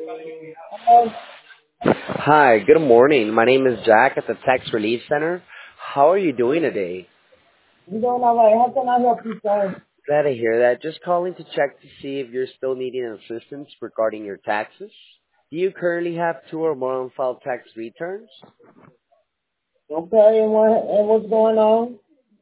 Um, Hi, good morning. My name is Jack at the Tax Relief Center. How are you doing today? you doing all right? How can I help you, sir? Glad to hear that. Just calling to check to see if you're still needing assistance regarding your taxes. Do you currently have two or more unfiled tax returns? Okay, and what's going on?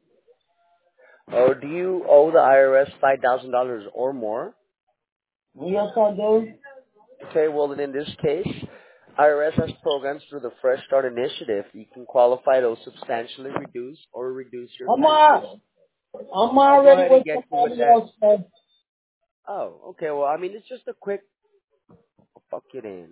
Or do you owe the IRS $5,000 or more? Yes, I do. Okay, well then in this case, IRS has programs through the Fresh Start Initiative. You can qualify to substantially reduce your I'm taxes. al- I'm I'll go already ahead and with get you with somebody that. else, sir. Oh, okay. Well, I mean, it's just a quick fuck it in.